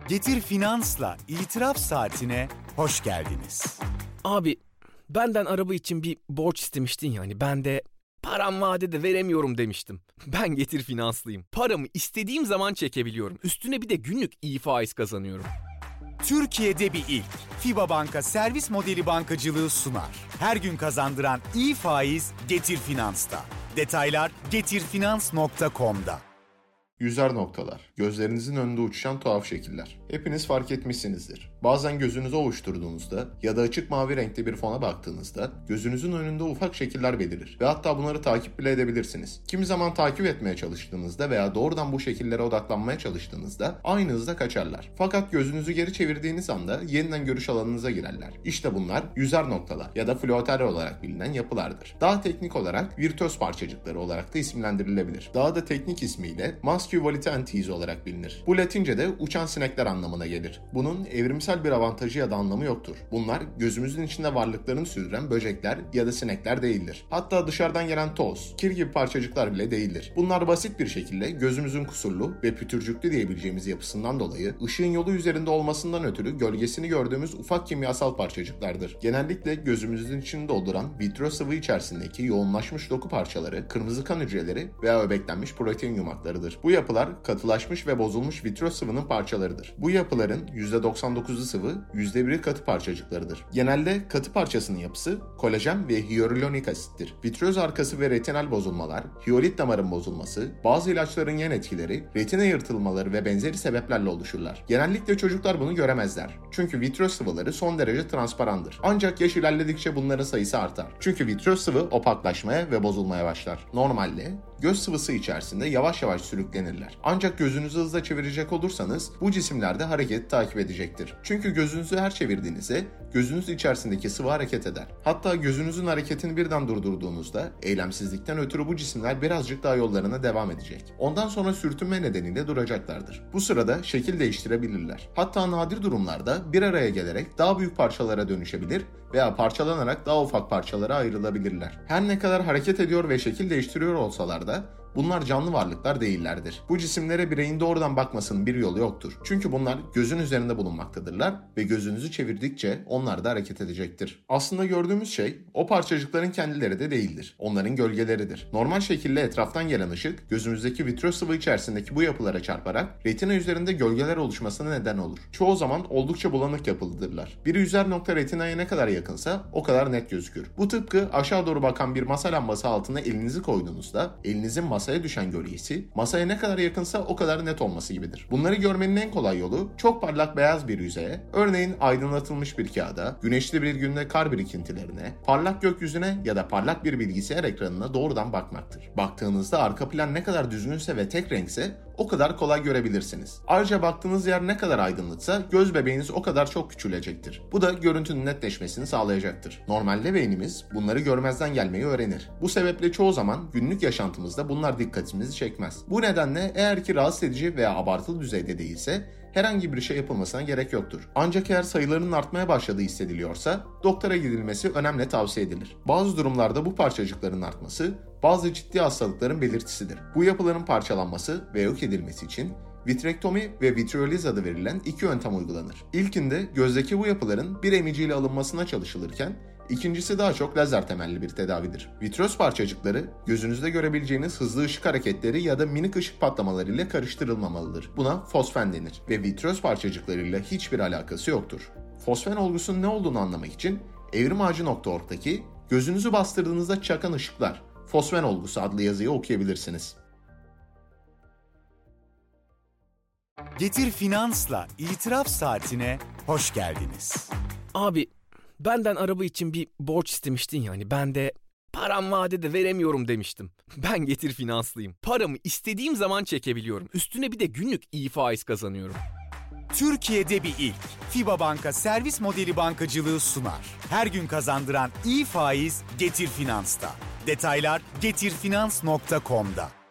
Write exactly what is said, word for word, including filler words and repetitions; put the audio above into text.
Getir Finans'la İtiraf Saatine hoş geldiniz. Abi benden araba için bir borç istemiştin yani ben de param vadede veremiyorum demiştim. Ben Getir Finanslıyım. Paramı istediğim zaman çekebiliyorum. Üstüne bir de günlük iyi faiz kazanıyorum. Türkiye'de bir ilk. FİBA Banka servis modeli bankacılığı sunar. Her gün kazandıran iyi faiz Getir Finans'ta. Detaylar getirfinans nokta com'da. Yüzer noktalar, gözlerinizin önünde uçuşan tuhaf şekiller. Hepiniz fark etmişsinizdir. Bazen gözünüzü ovuşturduğunuzda ya da açık mavi renkte bir fona baktığınızda gözünüzün önünde ufak şekiller belirir ve hatta bunları takip bile edebilirsiniz. Kimi zaman takip etmeye çalıştığınızda veya doğrudan bu şekillere odaklanmaya çalıştığınızda aynı hızda kaçarlar. Fakat gözünüzü geri çevirdiğiniz anda yeniden görüş alanınıza girerler. İşte bunlar yüzer noktalar ya da floater olarak bilinen yapılardır. Daha teknik olarak virtüöz parçacıkları olarak da isimlendirilebilir. Daha da teknik ismiyle Muscu volitentiis olarak bilinir. Bu Latince'de uçan sinekler anlamına gelir. Bunun evrimsel bir avantajı ya da anlamı yoktur. Bunlar gözümüzün içinde varlıklarını sürdüren böcekler ya da sinekler değildir. Hatta dışarıdan gelen toz, kir gibi parçacıklar bile değildir. Bunlar basit bir şekilde gözümüzün kusurlu ve pütürcüklü diyebileceğimiz yapısından dolayı ışığın yolu üzerinde olmasından ötürü gölgesini gördüğümüz ufak kimyasal parçacıklardır. Genellikle gözümüzün içini dolduran vitro sıvı içerisindeki yoğunlaşmış doku parçaları, kırmızı kan hücreleri veya öbeklenmiş protein yumaklarıdır. Bu yapılar katılaşmış ve bozulmuş vitro sıvının parçalarıdır. Bu yapıların yüzde doksan dokuzu sıvı, yüzde biri katı parçacıklarıdır. Genelde katı parçasının yapısı kolajen ve hyaluronik asittir. Vitröz arkası ve retinal bozulmalar, hiyolit damarın bozulması, bazı ilaçların yan etkileri, retina yırtılmaları ve benzeri sebeplerle oluşurlar. Genellikle çocuklar bunu göremezler. Çünkü vitröz sıvıları son derece transparandır. Ancak yaş ilerledikçe bunların sayısı artar. Çünkü vitröz sıvı opaklaşmaya ve bozulmaya başlar. Normalde göz sıvısı içerisinde yavaş yavaş sürüklenirler. Ancak gözünüzü hızla çevirecek olursanız bu cisimler de hareketi takip edecektir. Çünkü gözünüzü her çevirdiğinizde gözünüz içerisindeki sıvı hareket eder. Hatta gözünüzün hareketini birden durdurduğunuzda eylemsizlikten ötürü bu cisimler birazcık daha yollarına devam edecek. Ondan sonra sürtünme nedeniyle duracaklardır. Bu sırada şekil değiştirebilirler. Hatta nadir durumlarda bir araya gelerek daha büyük parçalara dönüşebilir veya parçalanarak daha ufak parçalara ayrılabilirler. Her ne kadar hareket ediyor ve şekil değiştiriyor olsalar da bunlar canlı varlıklar değillerdir. Bu cisimlere bireyin doğrudan bakmasının bir yolu yoktur. Çünkü bunlar gözün üzerinde bulunmaktadırlar ve gözünüzü çevirdikçe onlar da hareket edecektir. Aslında gördüğümüz şey o parçacıkların kendileri de değildir. Onların gölgeleridir. Normal şekilde etraftan gelen ışık gözümüzdeki vitröz sıvı içerisindeki bu yapılara çarparak retina üzerinde gölgeler oluşmasına neden olur. Çoğu zaman oldukça bulanık yapılıdırlar. Bir yüzer nokta retinaya ne kadar yakınsa o kadar net gözükür. Bu tıpkı aşağı doğru bakan bir masa lambası altına elinizi koyduğunuzda elinizin masa masaya düşen gölgesi, masaya ne kadar yakınsa o kadar net olması gibidir. Bunları görmenin en kolay yolu çok parlak beyaz bir yüzeye, örneğin aydınlatılmış bir kağıda, güneşli bir günde kar birikintilerine, parlak gökyüzüne ya da parlak bir bilgisayar ekranına doğrudan bakmaktır. Baktığınızda arka plan ne kadar düzgünse ve tek renkse o kadar kolay görebilirsiniz. Ayrıca baktığınız yer ne kadar aydınlıksa göz bebeğiniz o kadar çok küçülecektir. Bu da görüntünün netleşmesini sağlayacaktır. Normalde beynimiz bunları görmezden gelmeyi öğrenir. Bu sebeple çoğu zaman günlük yaşantımızda bunlar dikkatimizi çekmez. Bu nedenle eğer ki rahatsız edici veya abartılı düzeyde değilse herhangi bir şey yapılmasına gerek yoktur. Ancak eğer sayılarının artmaya başladığı hissediliyorsa doktora gidilmesi önemli tavsiye edilir. Bazı durumlarda bu parçacıkların artması bazı ciddi hastalıkların belirtisidir. Bu yapıların parçalanması ve yok edilmesi için vitrektomi ve vitriyoliz adı verilen iki yöntem uygulanır. İlkinde gözdeki bu yapıların bir emiciyle alınmasına çalışılırken İkincisi daha çok lazer temelli bir tedavidir. Vitröz parçacıkları gözünüzde görebileceğiniz hızlı ışık hareketleri ya da minik ışık patlamaları ile karıştırılmamalıdır. Buna fosfen denir ve vitröz parçacıklarıyla hiçbir alakası yoktur. Fosfen olgusunun ne olduğunu anlamak için evrimağacı nokta org'daki gözünüzü bastırdığınızda çakan ışıklar, fosfen olgusu adlı yazıyı okuyabilirsiniz. Getir Finans'la İtiraf Saatine hoş geldiniz. Abi benden araba için bir borç istemiştin yani ben de param vadede veremiyorum demiştim. Ben Getir Finanslıyım. Paramı istediğim zaman çekebiliyorum. Üstüne bir de günlük iyi faiz kazanıyorum. Türkiye'de bir ilk. FİBA Banka servis modeli bankacılığı sunar. Her gün kazandıran iyi faiz Getir Finans'ta. Detaylar getirfinans nokta com'da.